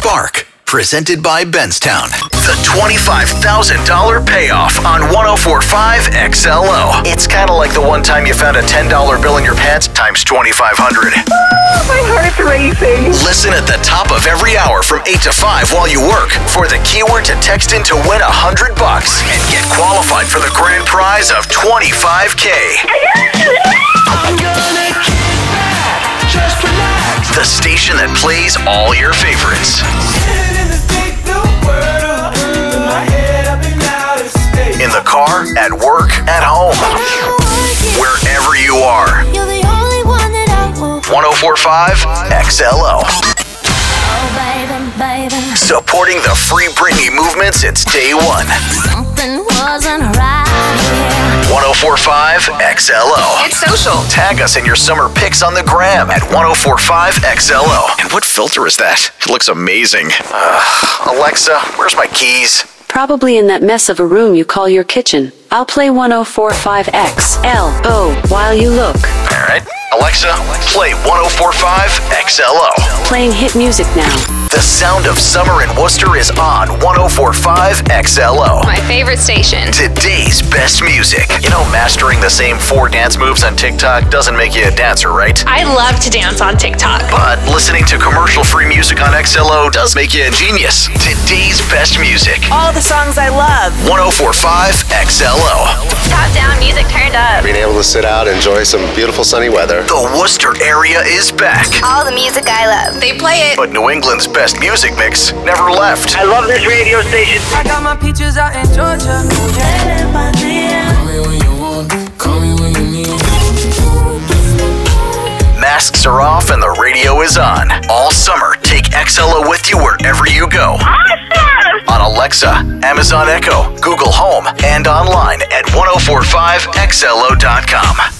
Spark, presented by Benstown. The $25,000 payoff on 104.5 XLO. It's kind of like the one time you found a $10 bill in your pants times 2,500. My heart's racing. Listen at the top of every hour from 8 to 5 while you work for the keyword to text in to win $100 and get qualified for the grand prize of $25K. I'm gonna kick back, just relax. The station that plays all your favorites. In the car, at work, at home, wherever you are. 104.5 XLO. Supporting the Free Britney movement since day one. 104.5 XLO. It's social. Tag us in your summer pics on the gram at 104.5 XLO. And what filter is that? It looks amazing. Alexa, where's my keys? Probably in that mess of a room you call your kitchen. I'll play 104.5 XLO while you look. All right. Alexa, play 104.5 XLO. Playing hit music now. The sound of summer in Worcester is on 104.5 XLO. My favorite station. Today's best music. You know, mastering the same 4 dance moves on TikTok doesn't make you a dancer, right? I love to dance on TikTok. But listening to commercial-free music on XLO does make you a genius. Today's best music. All the songs I love. 104.5 XLO. Top down music turned up. Being able to sit out and enjoy some beautiful sunny weather. The Worcester area is back. All the music I love. They play it. But New England's best music mix never left. I love this radio station. I got my peaches out in Georgia. Call me when you want, call me when you need. Masks are off and the radio is on. All summer, take XLO with you wherever you go. Awesome! On Alexa, Amazon Echo, Google Home, and online at 1045xlo.com.